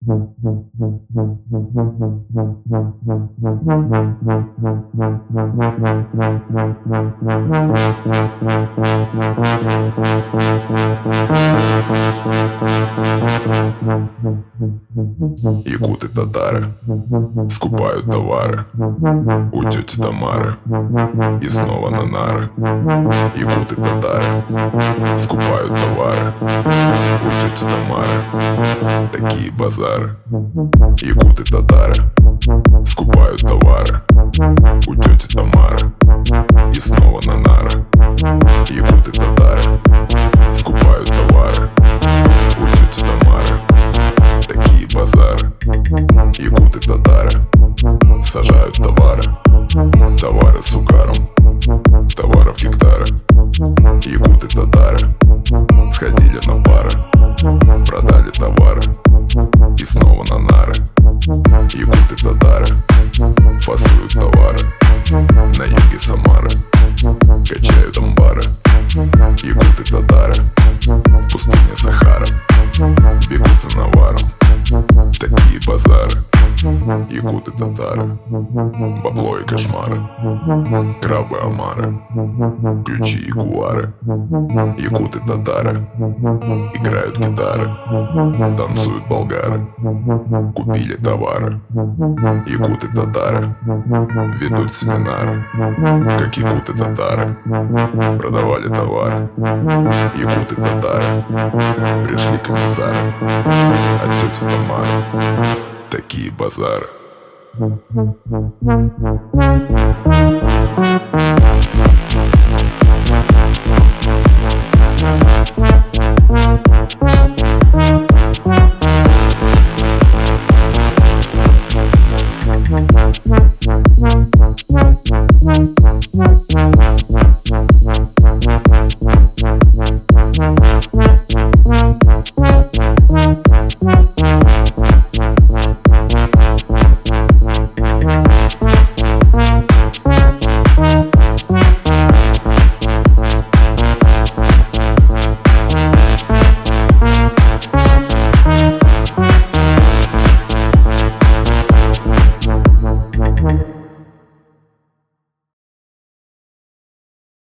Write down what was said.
Якуты татары скупают товары у тети Тамары и снова на нары. Якуты татары скупают товары у тети Тамары. Такие базары. Якуты татары скупают товары у тети Тамары и снова на нары. Якуты татары скупают товары у тети Тамары. Такие базары. Якуты татары сажают товары, товары с угаром, товаров гектары. Якуты татары сходили на пары, продали товары и снова на нары. Якуты татары фасуют товары на юге Самары, качают амбары. Якуты татары в пустыне Сахара бегут за наваром. Такие базары. Якуты татары бабло и кошмары, крабы омары, ключи ягуары. Якуты татары играют гитары, танцуют болгары, купили товары. Якуты татары ведут семинары, как якуты татары продавали товары. Якуты татары пришли комиссары от тети Тамары. Такие базары.